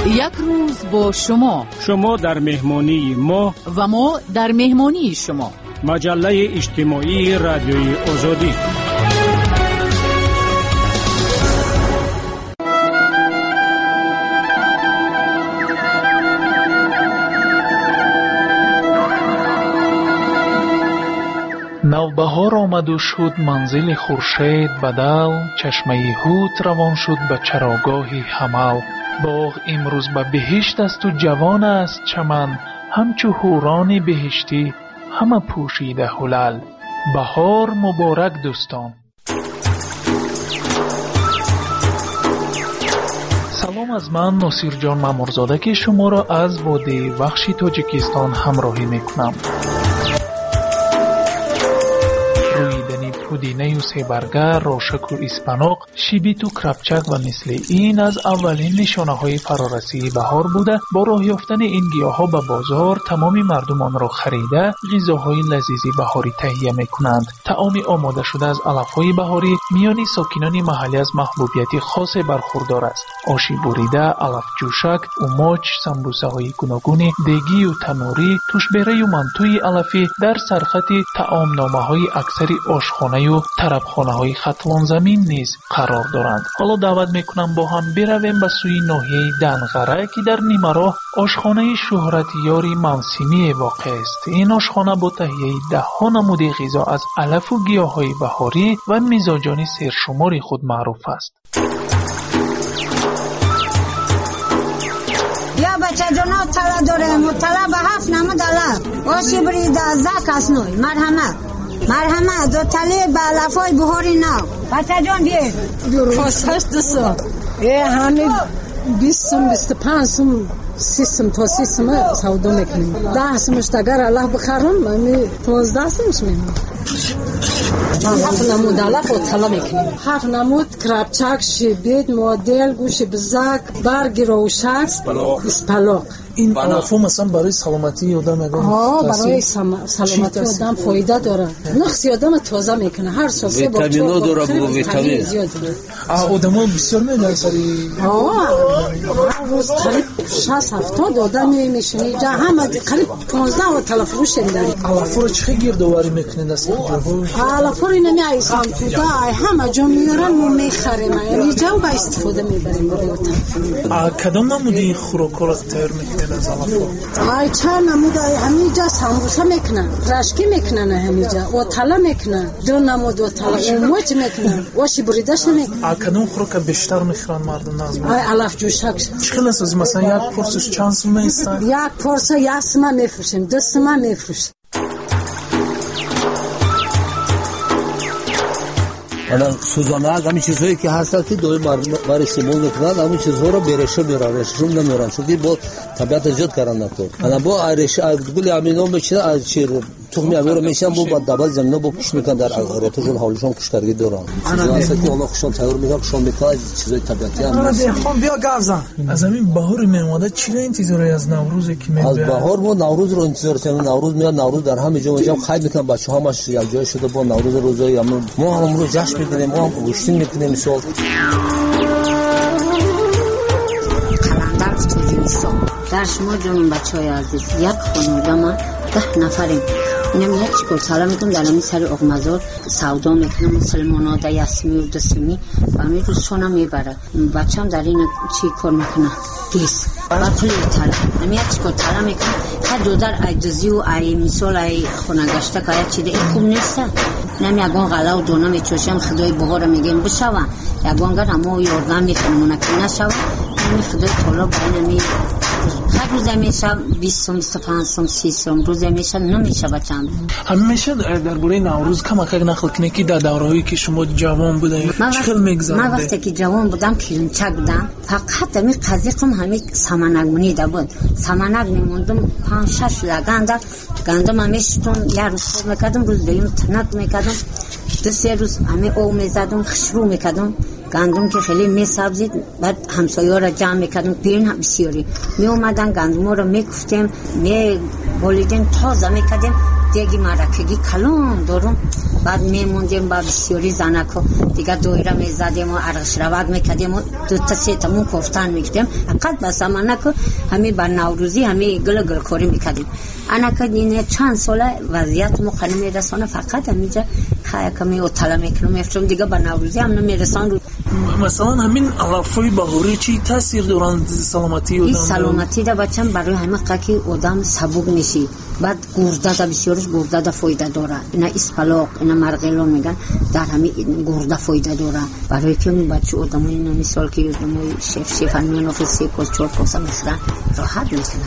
یک روز با شما در مهمانی ما و ما در مهمانی شما. مجله اجتماعی رادیوی آزادی. نوبهار آمد و شد منزل خورشید بدل، چشمه هوت روان شد به چراگاه حمل. باغ امروز به بهشت است و جوان است چمن، همچو حوران بهشتی همه پوشیده حلل. بهار مبارک دوستان. سلام از من ناصر جان مامورزاده که شما را از وادی وحشی تاجیکستان همراهی میکنم. پودینه و سیبرگه، راشک و اسپناق، شیبیت و کرپچک و مثل این از اولین نشانه های فرارسی بهار بوده. با راه یافتن این گیاها به بازار تمام مردمان را خریده غذاهای لذیذ بهاری تهیه میکنند. طعام آماده شده از علفهای بهاری میان ساکنان محلی از محبوبیت خاص برخوردار است. آشی بریده، علف جوشک، اوماچ، سمبوسه های گوناگون دیگی و تنوری، توشبره و منتوی علفی در سرخط طعامنامه های اکثر آشخانه و طربخانه های خطلان زمین نیز قرار دارند. حالا دعوت میکنم با هم برویم به سوی ناحیه دنغره که در نیمه راه آشخانه شهرت یاری منسیمی واقع است. این آشخانه با تهیه 10 نموده غذا از علف و گیاهای بهاری و مزاجان سرشماری خود معروف است. یا بچه جانا تلا داریم و تلا به 7 نمود علف آشی بریده زک اسنوی مرحمه دو تله به علفای بهاری نو. بچه جان دیر خواستش دستا همه 20-25 سیستم تا سیستم سودا میکنیم. 10 سمش اگر علف بخرم همه 15 سمش میمون. 7 نمود علف و تلا میکنیم. 7 نمود کرپچک، شیبیت، مدل، گوش بزک، برگ روشک، اسپلاق. این علفا مثلا برای سلامتی آدم برای سلامتی آدم فایده داره. نقص آدم تازه میکنه. هر ساسه با ویتامین داره، با ویتامین زیاد داره. آدما بسیار میدن سری هر روز قریب 60-70 آدم میشینه. جا همه قریب 15 و تلا فروش داریم. علفا رو چه گردآوری میکنید از کجاها؟ علفا رو نمی ایسان تودا همه جا میارن و میخریم. یعنی جا با استفاده میبریم برای کدام نمودی خوراکا رو تیار میکنید از علفا؟ چند نمود همینجا سمبوسه میکنن، رشکی میکنن، همینجا و تلا میکنن، 2 نمود و تلا اوموچ میکنن، واشی بریدش میکنن. کدام خوراک بیشتر میخورن مردم نازم؟ علف جوشک. چقدر است مثلا یک پرسش چند سوم است؟ یک پرسه 1 سوم میفروشیم، 2 سوم میفروشیم. الان سوزانه همین چیزهایی که هست که دوی برای استعمال میکنند همین چیزها رو برشه میرن، رششون نمیرن چون با طبیعت ایجاد کردن نکن. الان با رشه گل امینو میچینه از چی تخمی امیر رو میشن با دبل زمینو با کش میکنن در راتشون حالشون کشتارگی دارن. چیزا که الله خوشون تیار میکنه کشون میکنه چیزای طبیعتی هم هست. خب بیا گازن از همین بهار میومده چی انتظاری از نوروزی که میاد؟ از بهار و نوروز رو انتظار کنیم. نوروز میاد، نوروز در همه جا میشم خیلی میکنن بچه‌ها همش یک جای شده با نوروز روزای ما هم روز جشن میکنیم، ما هم گوشتین میکنیم. مثال قلندر توجیه‌سان در شما جانم بچه‌های عزیز یک خانواده ما 10 نفریم. اینم یک چیکار سلام میکنم در همین سر اغمزار سودا میکنم مسلمانا در یسمی و دسمی و همین روزشون هم میبره. بچه هم در این چی کار میکنه گیس و پلی تلا همین یک چیکار تلا میکنم که دو در ایدزی و ای مثال ای خونگشته که یک چیده این خوب نیسته. اینم یکان غلا و دونه میچوشم خدای بغار میگیم بشوان یکان گر همه یاردن میکنم اونکی نشوان همین خدای طلا باید نمی هر روز میشه 20 سوم 25 سوم 30 سوم روز میشه نمیشه بچم. همیشه درباره نوروز کمک نقل کنی که در دوره‌ای که شما جوان بودید چقدر میگذرونید؟ من وقتی که جوان بودم کلینچک بودم فقط همین قضیه همین سمنک مونیده بود. سمنک میموندم 5-6 لگند گندم همیشتون یه روز خود میکردم روز دویم تنک میکردم 2-3 روز همین او میزدم خشرو میکردم گندم که خیلی میسبزید. بعد همسایه‌ها را جمع میکردم پیرین هم بسیاری می اومدن گندم رو میکفتیم می بولیدیم تازه میکردیم دیگه مرکگی کلان دارم. بعد میموندیم با بسیاری زنکو دیگه دویره میزدیم و عرقش روگ میکردیم و دو تا سه تامون کفتن میکردیم. اقل بس امانکو همی بر نوروزی همی گل کوری میکردیم. انا که این چند ساله وضعیت مقنن میرسانه فقط همیجا خیلی کمی اطلاع میکنم میفتم دیگه بر نوروزی هم نمیرسان رو. مثلا همین علفای بهاری چی تاثیر دارن سلامتی آدم؟ سلامتی دا بچم برای همه قاکی آدم سبک میشی. بعد گرده دا بسیارش گرده دا فایده داره. اینا اسپلاق اینا مرغلون میگن در همین گرده فایده داره. برای که بچه آدم اینا مثال که آدمای شف همین نفسی کوس چور کوسا مثلا راحت میشن.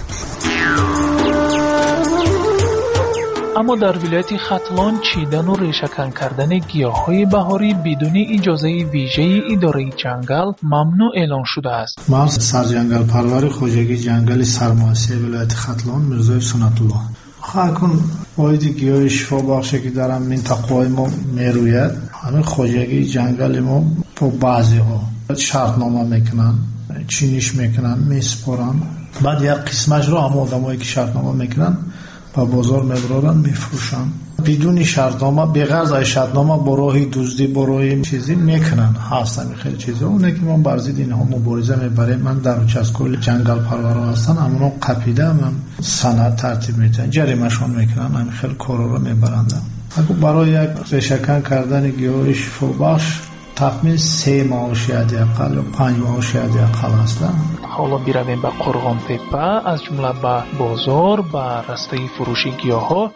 اما در ولایت ختلان چیدن و ریشه‌کن کردن گیاه‌های بهاری بدون اجازه ویژه اداره جنگل ممنوع اعلان شده است. من سرجنگل پرور خواجگی جنگل سرماسه ولایت ختلان میرزای سنت الله. خاکن باید گیاه شفا بخشه که در منطقه ما میروید. همین خواجگی جنگل ما با بعضی ها شرطنامه میکنن، چینیش میکنن، میسپارن. بعد یک قسمش رو هم آدمایی که شرطنامه میکنن با بازار میبرن میفروشن بدون شرطنامه، به غرض از شرطنامه با راه دزدی با راه چیزی میکنن. هستن خیلی چیزا اونه که من بر ضد اینها مبارزه میبریم. من در چسکول جنگل پرورا هستن امونو قپیده من سند ترتیب میدن جریمه‌شون میکنن. همین خیلی کارا رو میبرند. اگه برای یک ریشه‌کن کردن گیاه شفا بخش تخمین 3 ماه شاید اقل و 5 ماه شاید اقل هستن. حالا بیرویم به قرغان تپه از جمله به بازار به راسته فروش گیاها.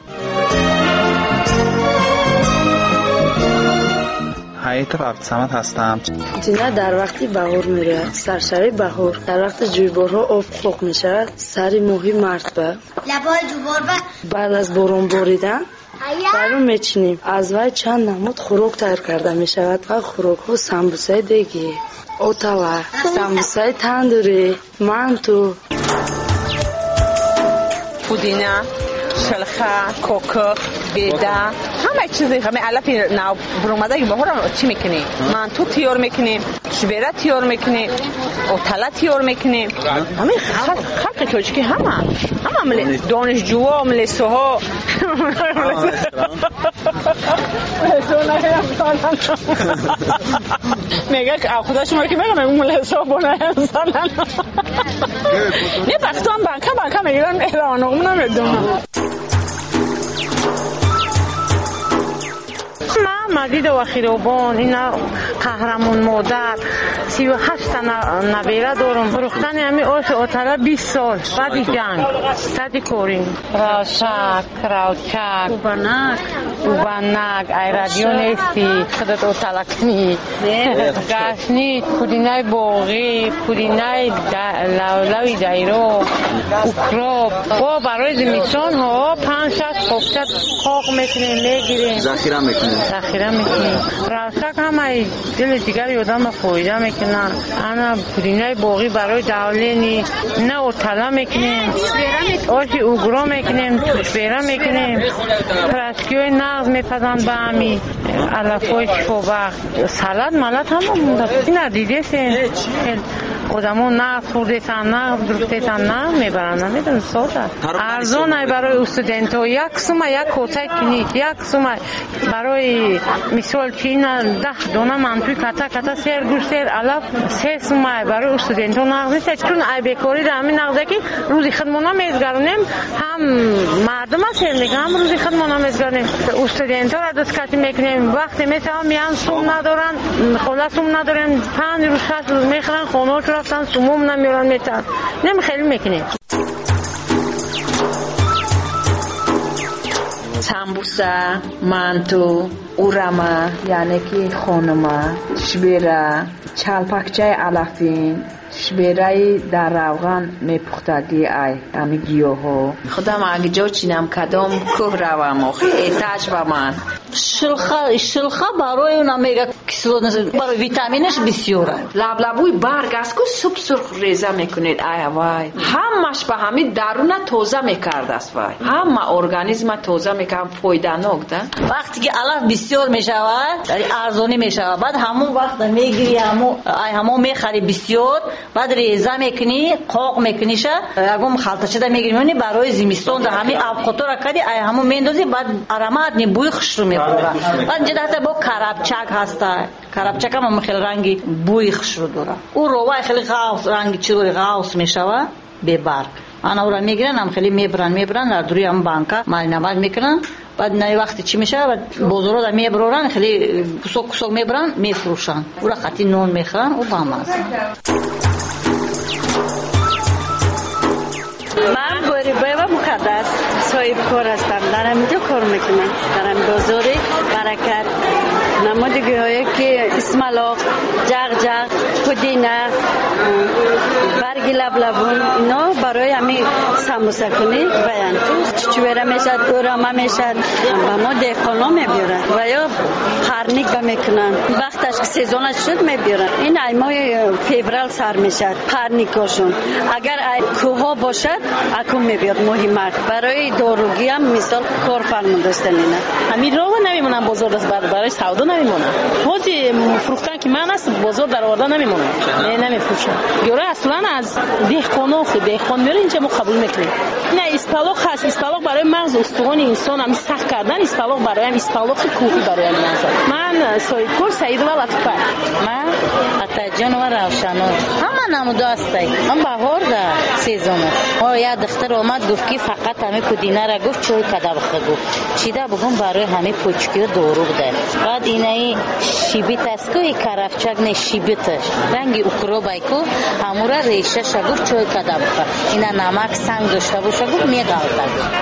حیات عبدالصمد هستم. دینا در وقتی بهار میره سرسری بهار در وقت جویبارها آب خوک میشه سری موهی مرتبه لبای جویبار بعد از بارون باریدن برو میچینیم. از وای چند نمود خوراک تیار کرده میشود و خوراک ها سمبوسه دیگی، اوتاوا، سمبوسه تندوری، مانتو، پودینه، شلخه، کوکو، بیده، همه چیزی همه علف نو برومده بهار چی میکنیم؟ مانتو تیار میکنیم، شبیره تیار میکنیم، اوتالا تیار میکنیم. همه خلق کوچکی همه دانشجوها ملیسوها میگه خدا شما که میگم اون ملیسوها بونه انسانن نه پختو هم بانکا میگیرن ایران اون نمیدونم. مدید و خیروبان اینا قهرمان مادر 38 تا نبیره دارم. فروختن همین آش اوتلا 20 سال بعد جنگ صد کوریم راشک راوچک اوبنک ای رادیو نیستی خودت اوتلا کنی گشنی پودینای باقی پودینای لولوی دایرو اوکراپ با برای زمیستان ها 5-6 خوبچت خاق میکنیم میگیریم ذخیره میکنیم راسک همه دل دیگر یادم فایده میکنن. انا پودینای باقی برای دولینی نه اوتلا میکنیم آشی اوگرا میکنیم توش بیره میکنیم پرسکیوی نغز میپزن به همی علفای شفابخت سلد ملد همه مونده این دیده سین آدمون نغز خورده تن نغز گرفته تن نغز میبرن نمیدون ساده ارزان های برای استودنت ها یک سومه یک کوتای کنید یک سومه برای مثال که این 10 دانه منتوی کتا سیر گوش سیر علف 3 سومه برای استودنت ها نغز نیست چون ای بیکاری در همین نغزه که روزی خدمانا میزگرونیم هم مردم ها سیر میکنم هم روزی خدمانا میزگرونیم استودنت ها را دست کتی میکنیم وقتی مثل هم میان سوم ندارن خلا سوم ندارن 5 روز 6 روز میخورن خونه ها رفتن سوموم نمیارن میتن نمیخیلی میکنیم. سمبوسه، مانتو، اورما یعنی که خانما، شبیره، چالپاکچه علفین، شبیره در روغن میپختگی ای امی گیاها خودم اگه جا چینم کدام که روم احتاج به من شلخه برای اون میگه کسلوت برای ویتامینش بسیاره. لبلبوی برگ است که سوپ سرخ ریزه میکنید ای وای همش به همین درون تازه میکرد است وای همه ارگانیسم تازه میکنم فایده نک ده. وقتی که علف بسیار میشود ارزانی میشود بعد همون وقت میگیری همون میخری بسیار بعد ریزه میکنی قاق میکنیش یکم خلطه دا میگیری برای زمستون در همین آبقطو را کردی همون میندازی بعد آرامات نی بوی خوش رو میبره بعد جدا حتی با کرابچک هست کرابچک هم خیلی رنگی بوی خوش رو داره او روای خیلی غاوس رنگی چطوری غاوس میشوه به برگ آن او را میگیرن هم خیلی میبرن در دوری هم بانکا ماریناد میکنن بعد نه وقتی چی میشه بعد بازارا دا میبرن خیلی کسوک میبرن میفروشن او را خاطی نون میخورن و با مزه من بایبا مقدس صاحب کار هستم در همینجا کار میکنم در همین بازاری برکت نمودگی هایی که اسملاق جغ پودینه برگی لبلبون اینا برای همین سموسه کنی بیان چچوره میشد اورامه میشد و ما دیخانا میبیرن و یا پرنیک میکنن وقتش که سیزونش شد میبیرن این ایمای فیبرال سر میشد پرنیکاشون اگر کوها باشد اکون میبیاد مهمه برای داروگی هم مثال کار فرموندستن اینه همین رو نمیمونن بازار دست برای سودا نمیمونن حاجی فروختن که من است بازار در آوردن نمیمونن نمیفروشن گوره اصلا از دهقان میره اینجا ما قبول میکنیم نه استالوق هست استالوق برای مغز استخوان انسان هم سخت کردن استالوق برای هم استالوق کوهی برای من سایکور سعید و لطفه من اتجان و روشنان همه نموده هستی من بهار در سیزونه یا دختر آمد گفت که فقط همه پودینه را گفت چوی کده بخه گفت چیده بگم برای همه پوچکی و داروغ ده بعد اینه شیبیت است که کرفچک نه شیبیتش رنگی اکرو بایکو همورا ریشه شگفت چوی کده بخه اینه نمک سنگ داشته باشه گفت میگالده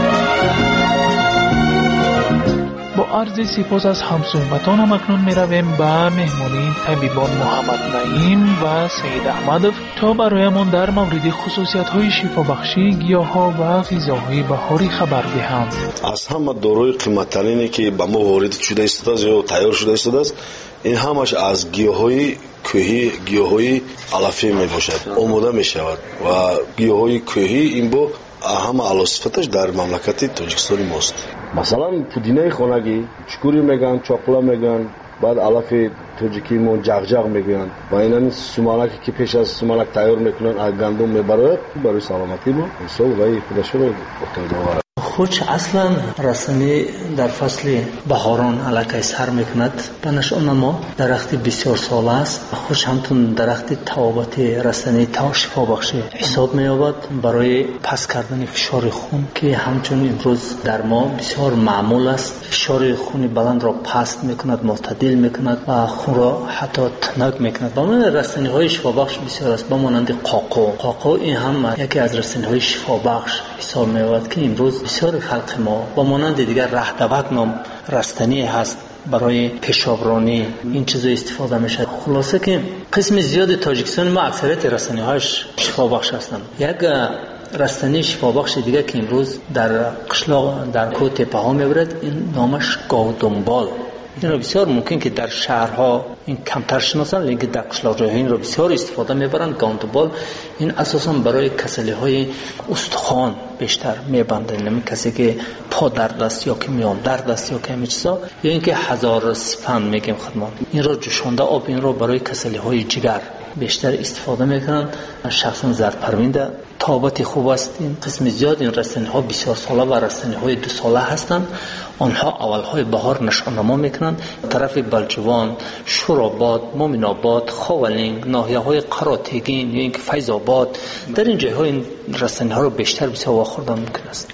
با عرض سپاس از همصحبتانم اکنون میرویم به مهمانی طبیبان محمد نعیم و سید احمدов تا برایمان در مورد خصوصیت‌های شفابخشی گیاه‌ها و غذاهای بهاری خبر دهند. از همه داروی قیمت‌ترینی که به ما وارد شده است یا تیار شده است این همش از گیاه‌های کوهی گیاه‌های علفی میباشد آماده میشود و گیاه‌های کوهی این با همه علوصفتش در مملکت تاجیکستان ماست. مثلا پودینه خانگی چکوری میگن چاقلا میگن بعد علف تاجیکی مون جغجغ میگن و اینا سومالکی که پیش از سومالک تیار میکنن از گندم میبرد برای سلامتی ما حساب و خودش رو بخواد خوش اصلا رسانه در فصل بهاران علاقه سر میکند بنش ما درخت بسیار سال است خوش همتون درخت توابت رسانه تا شفا بخشه حساب مییابد برای پس کردن فشار خون که همچون امروز در ما بسیار معمول است فشار خون بلند را پست میکند معتدل میکند و خون را حتی تنک میکند با من رسانه های شفا بخش بسیار است با مانند قاقو این هم یکی از رسانه های شفا بخش حساب مییابد که امروز بسیار خلق ما با مانند دیگر رهدوک نام رستنی هست برای پیشابرانی این چیزا استفاده میشه خلاصه که قسم زیاد تاجیکستان ما اکثریت رستنی‌هاش شفا بخش هستند یک رستنی شفا بخش دیگه که امروز در قشلاق در کوه تپه ها میبرد این نامش گاو دنبال این را بسیار ممکن که در شهرها این کمتر شناسن لیکن در قشلاق‌ها این را بسیار استفاده میبرند گاو دنبال این اساسا برای کسلی های استخوان بیشتر میبندن نمی کسی که پا درد است یا که میان درد است یا که همه چیزا یا اینکه هزار سپند میگیم خدمت این را جوشانده آب این را برای کسلی های جگر بیشتر استفاده میکنن شخصا زردپروینده تابت خوب است این قسم زیاد این رستنی ها بسیار ساله و رستنی های 2 ساله هستند آنها اول های بهار نشانما میکنند طرف بلجوان شوراباد مومناباد خاولینگ ناحیه های قراتگین یا اینکه فیض آباد در این جای ها این رستنی ها رو بیشتر بسیار واخوردن ممکن است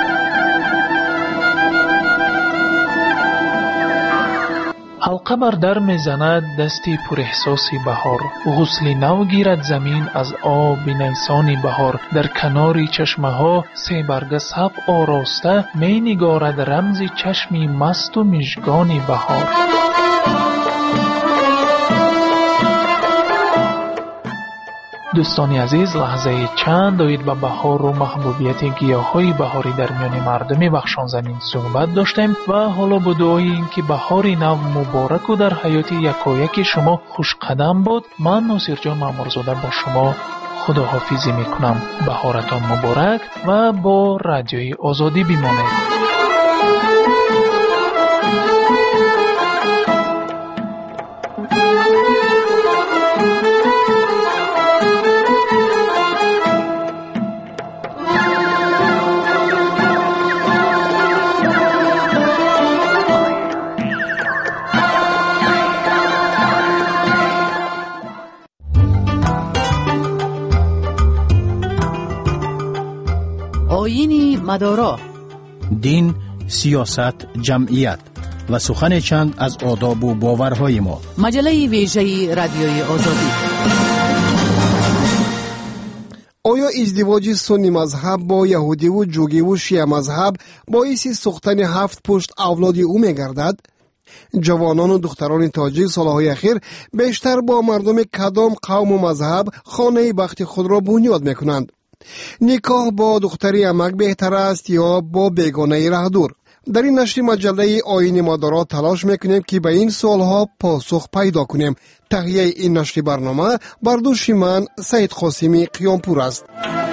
حلقه بر در میزند دستی پر احساسی بهار غسل نو گیرد زمین از آب نیسانی بهار در کناری چشمه ها 3 برگ سبز آراسته می نگارد رمزی چشمی مست و مژگانی بهار دوستانی عزیز لحظه چند دارید به بهار و محبوبیت گیاه‌های بهاری در میان مردم بخشان زمین صحبت داشتیم و حالا با دعای این که بهار نو مبارک و در حیات یکایک شما خوش قدم بود من ناصر جان مامورزاده با شما خداحافظی میکنم بهارتان مبارک و با رادیوی آزادی بمانید آیین مدارا، دین، سیاست، جمعیت و سخن چند از آداب و باورهای ما. مجله ویژه رادیوی آزادی. آیا ازدواج سنی مذهب با یهودی و جوگی و شیعه مذهب باعث ساختن 7 پشت اولاد او می‌گردد؟ جوانان و دختران تاجیک سالهای اخیر بیشتر با مردم کدام قوم و مذهب خانه بخت خود را بنیاد میکنند؟ نکاح با دختری عمک بهتر است یا با بیگانه رهدور؟ در این نشر مجله آیین مدارا تلاش میکنیم که به این سوالها پاسخ پیدا کنیم. تهیه این نشر برنامه بر دوش من سید قاسمی قیامپور است.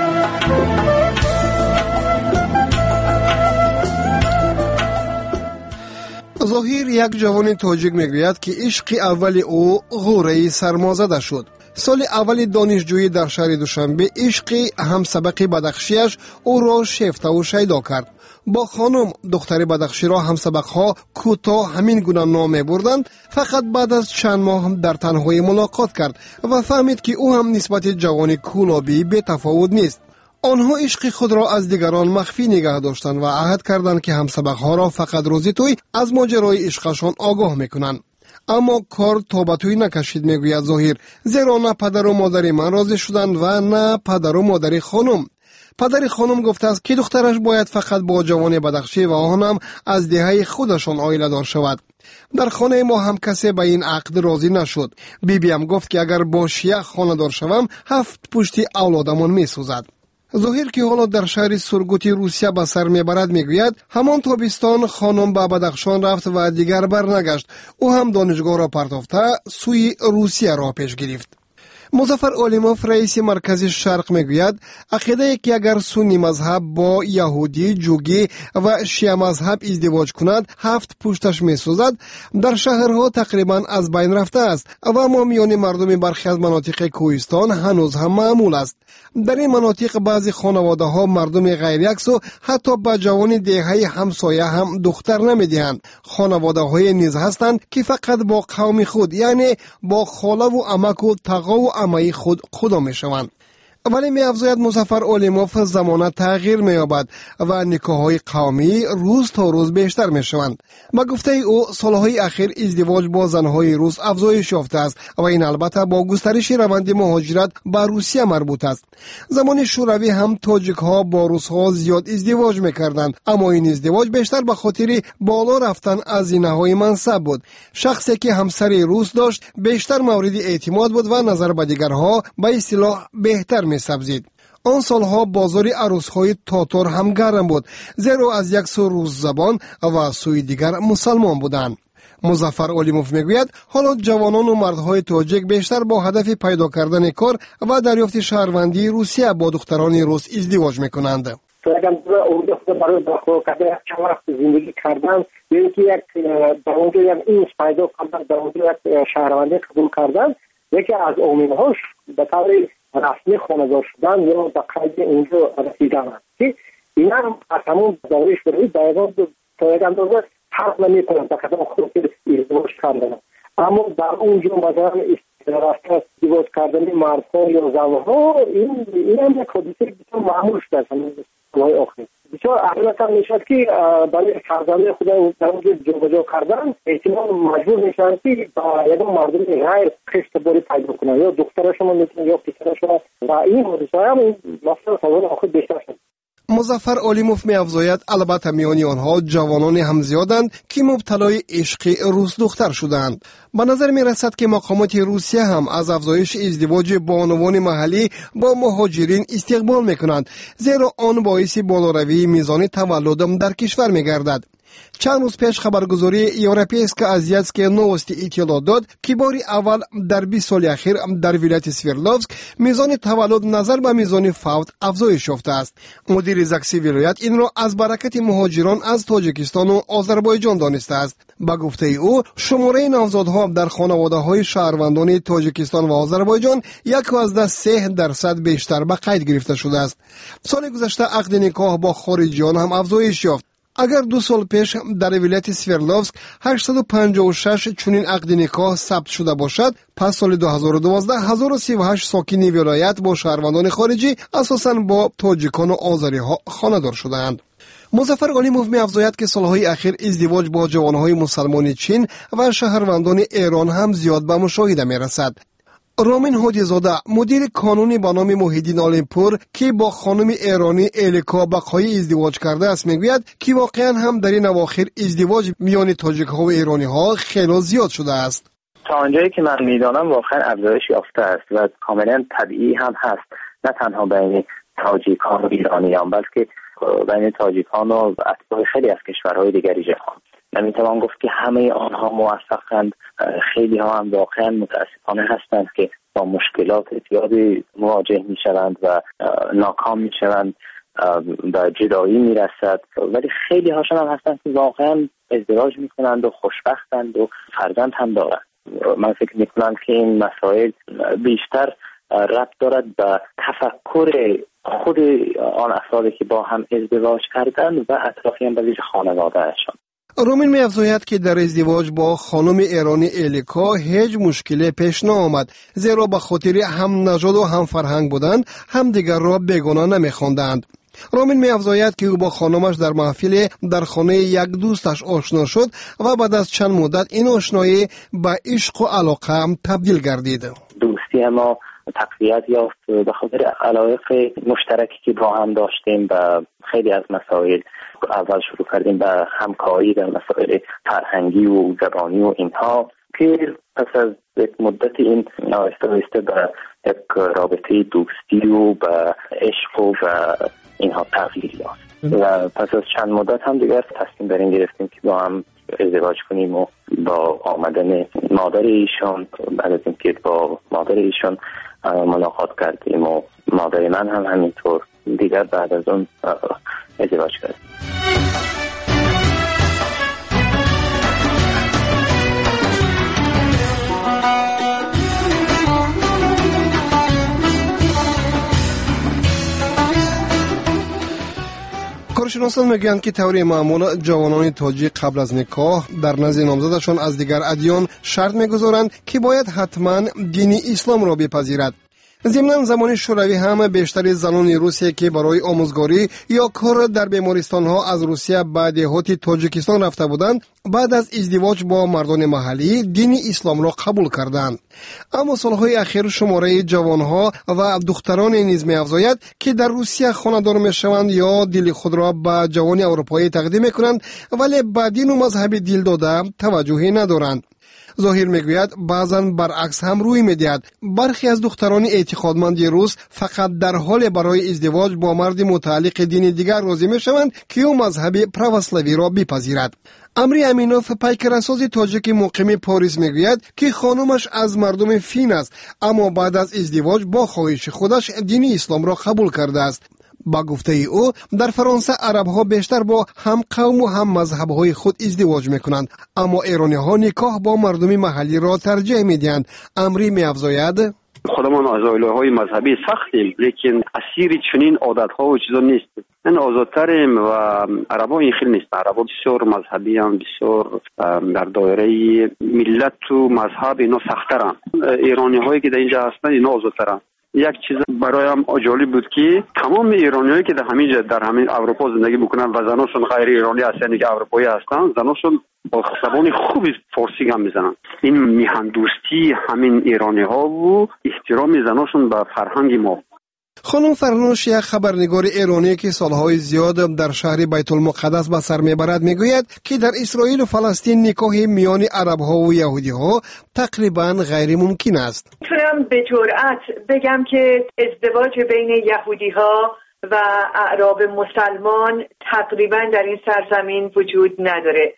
ظاهر یک جوان تاجیک میگوید که عشق اول او غوره سرمازده شد. سال اول دانشجویی در شهر دوشنبه عشق همسبق بدخشیش او را شیفته و شیدا کرد. با خانم دختر بدخشی را همسبقها کوتاه همین گونه نام بردند. فقط بعد از چند ماه در تنهایی ملاقات کرد و فهمید که او هم نسبت جوان کولابی به تفاوت نیست. آنها عشق خود را از دیگران مخفی نگه داشتند و عهد کردند که همسبقها را فقط روزی توی از ماجرای عشقشان آگاه میکنند. اما کار تا به توی نکشید میگوید ظاهر، زیرا نه پدر و مادر من راضی شدند و نه پدر و مادر خانم. پدر خانم گفته است که دخترش باید فقط با جوان بدخشی و آن هم از دهه خودشان عائله دار شود. در خانه ما هم کسی به این عقد راضی نشد. بیبیم گفت که اگر با شیعه خانه دار شوم 7 پشتی اولادمان میسوزد. ظاهر که حالا در شهر سورگوتی روسیه به سر میبرد میگوید همان تابستان خانم به بدخشان رفت و دیگر برنگشت. او هم دانشگاه را پرتافته سوی روسیه را پیش گرفت. مظفر علیموف رئیس مرکز شرق میگوید عقیده که اگر سنی مذهب با یهودی، جوگی و شیعه مذهب ازدواج کند 7 پشتش میسوزد در شهرها تقریبا از بین رفته است و اما میان مردم برخی از مناطق کوهستان هنوز هم معمول است. در این مناطق بعضی خانواده ها مردم غیر یکس و حتی به جوان دهه همسایه هم دختر نمیدهند. خانواده های نیز هستند که فقط با قوم خود یعنی با خاله و عمک و تقا و عمه خود خدا می شوند. ولی می افزاید مظفر علیموف زمانه تغییر می یابد و نکاح‌های قومی روز تا روز بیشتر می شوند. با گفته او سالهای اخیر ازدواج با زنهای روس افزایش یافته است و این البته با گسترش روند مهاجرت به روسیه مربوط است. زمان شوروی هم تاجیک ها با روس ها زیاد ازدواج میکردند، اما این ازدواج بیشتر به خاطر بالا رفتن هزینه های منصب بود. شخصی که همسر روس داشت بیشتر مورد اعتماد بود و نظر به دیگرها به اصطلاح بهتر می‌سبزید. آن سالها بازار عروس‌های تاتار هم گرم بود، زیرا از یک سو روس زبان و سوی دیگر مسلمان بودند. مظفر علیموف میگوید حالا جوانان و مردهای تاجیک بیشتر با هدف پیدا کردن کار و دریافت شهروندی روسیه با دختران روس ازدواج میکنند. اونجا برای داخل کردن چند وقت زندگی کردن یکی یک در اونجا یک این پیدا کردن، در اونجا یک شهروندی قبول کردن، یکی از امینهاش به طور رسمی خانه‌دار شدن یا به قید اونجا رسیدن است که این هم از همون دورش برید دایگان تا یک اندازه فرق نمی‌کنند به قدم خود ازدواج کردن. اما در اونجا مثلا رفته ازدواج کردن مردها یا زنها این هم یک حادثه بسیار معمول شده است. سالهای آخر بسیار احیانا میشد که برای فرزند خود در اونجا جابجا کردن احتمال مجبور میشن که با یک مردم غیر خشتباری پیدا کنن، یا دخترشون میتونن یا پسرشون، و این حادثه هم مثلا سالهای آخر بیشتر شد. مظفر علیموف می افزاید البته میانی آنها جوانان هم زیادند که مبتلای عشق روس دختر شدند. به نظر می رسد که مقامات روسیه هم از افزایش ازدواج بانوان محلی با مهاجرین استقبال می کنند، زیرا آن باعث بالاروی میزان تولد در کشور می گردد. چند روز پیش خبرگزاری یوروپیسکا ازیاتسکیا نوستی اطلاع داد که بار اول در 20 سال اخیر در ولایت سویرلوفسک میزان تولد نظر به میزان فوت افزایش یافته است. مدیر زکسی ولایت این را از برکت مهاجران از تاجیکستان و آذربایجان دانسته است. با گفته او شماره نوزادها در خانواده‌های شهروندان تاجیکستان و آذربایجان 1.3% بیشتر به قید گرفته شده است. سال گذشته عقد نکاح با خارجیان هم افزایش یافت. اگر 2 سال پیش در ولایت سوردلوفسک 856 چنین عقد نکاح ثبت شده باشد، پس سال 2012 1038 ساکنین ولایت با شهروندان خارجی اساساً با تاجیکان و آذری ها خانه‌دار شدند. مظفر غنیموف می‌افزاید که سالهای اخیر ازدواج با جوانهای مسلمان چین و شهروندان ایران هم زیاد به مشاهده می‌رسد. رامین هادی‌زاده مدیر کانونی به نام محیدین آلمپور که با خانم ایرانی الیکا بقایی ازدواج کرده است میگوید که واقعا هم در این اواخر ازدواج میان تاجیک‌ها و ایرانی‌ها خیلی زیاد شده است. تا آنجایی که من میدانم واقعا افزایش یافته است و کاملا طبیعی هم هست، نه تنها بین تاجیکان و ایرانیان بلکه بین تاجیکان و اتباع خیلی از کشورهای دیگری جهان. نمیتوان گفت که همه آنها موفقند، خیلی ها هم واقعا متاسفانه هستند که با مشکلات زیادی مواجه میشوند و ناکام میشوند و جدایی میرسد، ولی خیلی هاشون هم هستند که واقعا ازدواج میکنند و خوشبختند و فرزند هم دارند. من فکر میکنم که این مسائل بیشتر ربط دارد به تفکر خود آن افرادی که با هم ازدواج کردند و اطرافیان به ویژه خانواده‌شان. رومین می‌افزاید که در ازدواج با خانم ایرانی الیکا هیچ مشکلی پیش نآمد، زیرا به خاطر هم نژاد و هم فرهنگ بودند همدیگر را بیگانه نمی‌خواندند. رومین می‌افزاید که او با خانمش در محفل در خانه یک دوستش آشنا شد و بعد از چند مدت این آشنایی به عشق و علاقه هم تبدیل گردید. دوستی ما تقویت یافت به خاطر علایق مشترکی که با هم داشتیم و خیلی از مسائل. اول شروع کردیم به همکاری در مسائل فرهنگی و زبانی و اینها که پس از یک مدت این آهسته به یک رابطه دوستی و به عشق و اینها تغییر یافت و پس از چند مدت هم دیگر تصمیم بر این گرفتیم که با هم ازدواج کنیم و با آمدن مادر ایشان، بعد از اینکه با مادر ایشان ملاقات کردیم و مادر من هم همینطور، دیگر بعد از اون ازدواج کردیم. کارشناسان میگویند که طور معمول جوانان تاجیک قبل از نکاح در نزد نامزدشان از دیگر ادیان شرط میگذارند که باید حتما دین اسلام را بپذیرد. ضمناً زمان شوروی هم بیشتر زنان روسیه که برای آموزگاری یا کار در بیمارستان‌ها از روسیه به دهات تاجیکستان رفته بودند، بعد از ازدواج با مردان محلی دین اسلام را قبول کردند. اما سالهای اخیر شماره جوانها و دختران نیز می‌افزاید که در روسیه خانه‌دار می‌شوند یا دل خود را به جوان اروپایی تقدیم می‌کنند ولی به دین و مذهب دل داده توجهی ندارند. ظاهر میگوید بعضن برعکس هم روی میدهد. برخی از دختران اعتقادمند روس فقط در حال برای ازدواج با مرد متعلق دین دیگر راضی میشوند که او مذهب پروسلاوی را بپذیرد. امری امینوف پیکرساز تاجیک مقیم پاریس میگوید که خانمش از مردم فین است، اما بعد از ازدواج با خواهش خودش دین اسلام را قبول کرده است. با گفته او در فرانسه عرب ها بیشتر با هم قوم و هم مذهب های خود ازدواج میکنند، اما ایرانی ها نکاح با مردم محلی را ترجیح میدهند. امری میافزاید خودمان از آیلهای مذهبی سختیم، لیکن اسیر چنین عادت ها و چیزا نیست. من آزادتریم و عربا این خیلی نیست. عربا بسیار مذهبی هم، بسیار در دایره ملت و مذهب اینا سخت‌ترن. ایرانی هایی که در اینجا هستند اینا آزادترن. یک چیز برایم جالب بود که تمام ایرانیایی که در همین اروپا زندگی میکنن و زناشون غیر ایرانی هستن که اروپایی هستن، زناشون با زبان خوبی فارسی هم میزنن. این میهن دوستی همین ایرانی ها و احترام زناشون به فرهنگ ما. خانم فرنوش، یک خبرنگار ایرانی که سالهای زیاد در شهر بیت المقدس به سر میبرد، میگوید که در اسرائیل و فلسطین نکاح میان عرب ها و یهودی ها تقریبا غیر ممکن است. میتونم به جرئت بگم که ازدواج بین یهودی ها و اعراب مسلمان تقریبا در این سرزمین وجود نداره.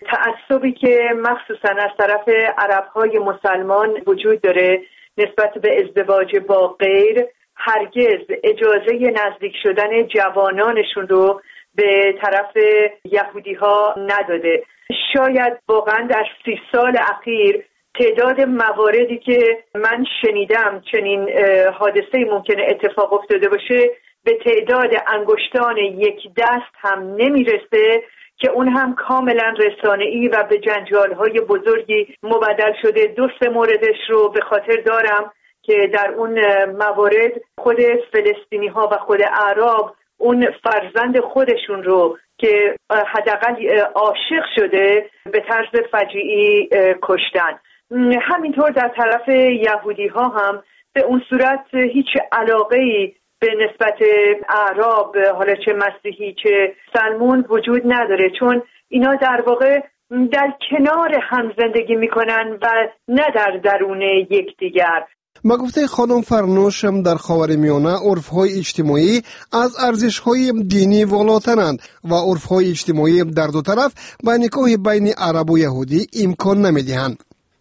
تعصبی که مخصوصا از طرف عرب های مسلمان وجود داره نسبت به ازدواج با غیر، هرگز اجازه نزدیک شدن جوانانشون رو به طرف یهودی ها نداده. شاید واقعا در 30 سال اخیر تعداد مواردی که من شنیدم چنین حادثه ممکنه اتفاق افتاده باشه به تعداد انگشتان یک دست هم نمیرسه که اون هم کاملا رسانه‌ای و به جنجال‌های بزرگی مبدل شده. 2-3 موردش رو به خاطر دارم که در اون موارد خود فلسطینی‌ها و خود اعراب اون فرزند خودشون رو که حداقل عاشق شده به طرز فجیعی کشتن. همینطور در طرف یهودی‌ها هم به اون صورت هیچ علاقه‌ای به نسبت اعراب، حالا چه مسیحی چه سلمون، وجود نداره، چون اینا در واقع در کنار هم زندگی میکنن و نه در درون یکدیگر. با گفته خانم فرنوش در خاورمیانه عرف‌های اجتماعی از ارزش‌های دینی والاترند و عرف‌های اجتماعی در دو طرف به نکاح بین عرب و یهودی امکان نمی‌دهند.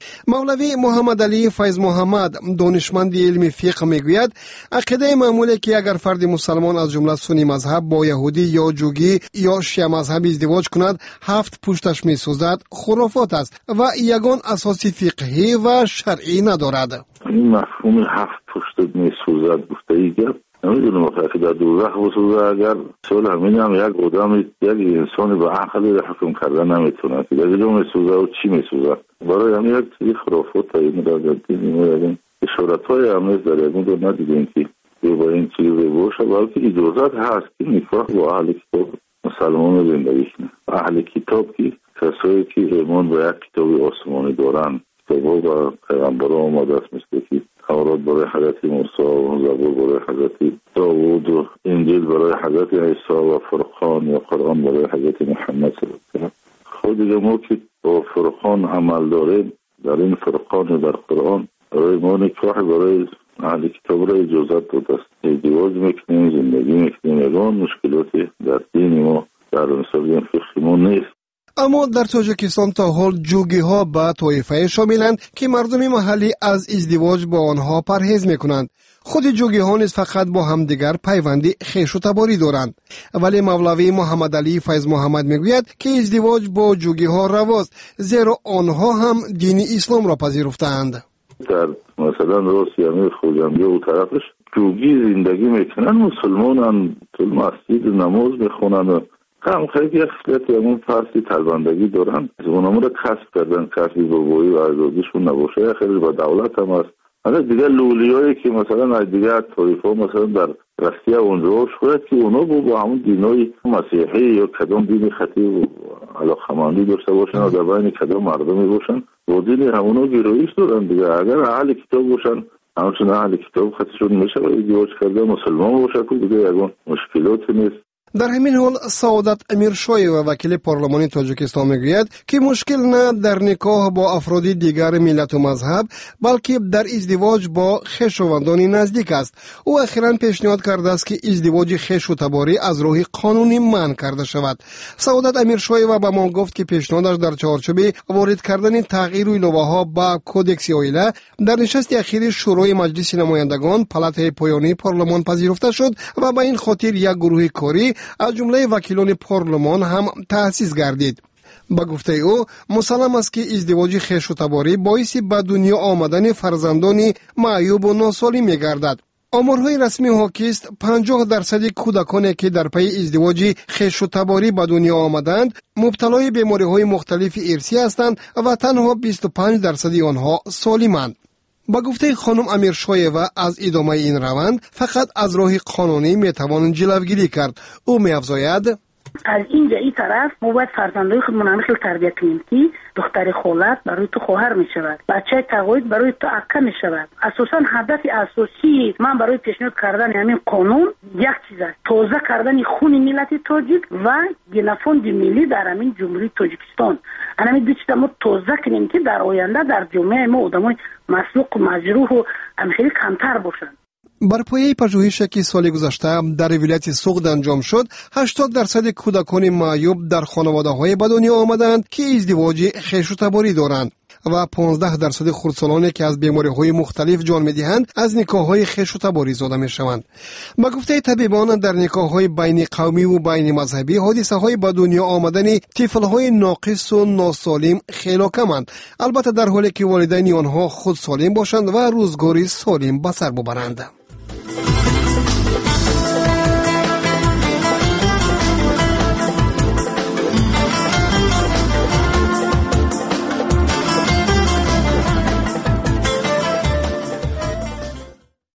مولوی محمد علی فیض محمد دانشمند علم فقه میگوید عقیده معمولی که اگر فرد مسلمان از جمله سنی مذهب با یهودی یا جوگی یا شیعه مذهب ازدواج کند 7 پشتش میسوزد خرافات است و یگان اساس فقهی و شرعی ندارد. این مفهوم 7 پشت میسوزد گفته ایگه نمیدونم که در دوزخ بسوزه. اگر سوال همین هم یک آدم یک انسان به عقل حکم کردن نمیتونه که در جا میسوزه و چی میسوزه. برای همین یک چیزی خرافات تایید در دین اشارت های هم در یکون دار ندیدیم که با این چیزی باشه، بلکه اجازت هست که نکاح با اهل کتاب مسلمان زندگی کنه. اهل کتاب که کسایی که ایمان به یک کتاب آسمانی دارن، کتابا و پیغمبران آمده است، مثل که تورات برای حضرت موسی و زبور برای حضرت داوود و انجیل برای حضرت عیسی و فرقان یا قرآن برای حضرت محمد صلی الله علیه و سلم. خود دیگه ما که با فرقان عمل داریم، در این فرقان و در قرآن برای ما نکاح برای اهل کتاب را اجازت داده است. ازدواج میکنیم، زندگی میکنیم، یگان مشکلاتی در دین ما در مثال فقهی ما نیست. اما در تاجیکستان تا حال جوگی ها به طایفه شاملند که مردم محلی از ازدواج با آنها پرهیز میکنند. خود جوگی ها نیز فقط با همدیگر پیوندی خویش و تباری دارند. ولی مولوی محمد علی فیض محمد میگوید که ازدواج با جوگی ها رواست، زیرا آنها هم دین اسلام را پذیرفتند. در مثلا روسیه خوجنبی و طرفش جوگی زندگی میکنن، مسلمانان تو مسجد نماز میخونن، کم خیلی اخلاقیت همون فرسی تلبندگی دارن، از اونها را کسب کردن، کسبی بابایی و ازادیشون نباشه، خیلی با دولت هم هست. اگر دیگه لولیایی که مثلا از دیگه طایفه مثلا در رسیه اونجا شاید که اونا با همون دینای مسیحی یا کدام دین خطیب علاقمندی داشته باشن و در بین کدام مردمی باشن، با دین همونا گرایش دارن دیگه. اگر اهل کتاب باشن، همچون اهل کتاب خطیشون میشه و ازدواج کرده مسلمان باشه که دیگه یگان مشکلاتی نیست. در همین حال سعادت امیرشوی و وکیل پارلمان تاجیکستان میگوید که مشکل نه در نکاح با افراد دیگر ملت و مذهب بلکه در ازدواج با خویشاوندان نزدیک است. او اخیراً پیشنهاد کرده است که ازدواج خویش و تباری از راه قانونی منع کرده شود. سعادت امیرشوی و به ما گفت که پیشنهادش در چارچوب وارد کردن تغییر الوه‌ها با کودکس عائله در نشست اخیر شورای مجلس نمایندگان پالاتای پایانی پارلمان پذیرفته شد و به این خاطر یک گروه کاری از جمله وکیلان پارلمان هم تأسیس گردید. با گفته او مسلم است که ازدواج خویش و تباری باعث به دنیا آمدن فرزندان معیوب و ناسالم می‌گردد. آمارهای رسمی حاکی است 50% کودکانی که در پی ازدواج خویش و تباری به دنیا آمدند مبتلای بیماری‌های مختلف ارثی هستند و تنها 25% آنها سالمند. با گفته خانم امیرشویوا از ادامه این روند فقط از راه قانونی میتوان جلوگیری کرد. او می‌افزاید از اینجا این طرف ما باید فرزندای خودمون خیلی تربیت کنیم که دختر خالت برای تو خواهر می شود، بچه تقاعد برای تو عکه می شود. اساسا هدف اساسی من برای پیشنهاد کردن همین قانون یک چیز است، تازه کردن خون ملت تاجیک و گنفوند ملی در همین جمهوری تاجیکستان. همین دو چیز ما تازه کنیم که در آینده در جامعه ما آدمای مسلوق و مجروح و خیلی کمتر باشند. بر پایه پژوهشی که سال گذشته در ولایت سوغد انجام شد 80% کودکان معیوب در خانواده‌های به دنیا آمدند که ازدواج خویش و تباری دارند و 15% خردسالانی که از بیماری‌های مختلف جان می‌دهند از نکاح‌های خویش و تباری زاده می‌شوند. با گفته طبیبان در نکاح‌های بین قومی و بین مذهبی حادثه‌های به دنیا آمدن طفل‌های ناقص و ناسالم خیلی کمند، البته در حالی که والدین آنها خود سالم باشند و روزگاری سالم به سر ببرند.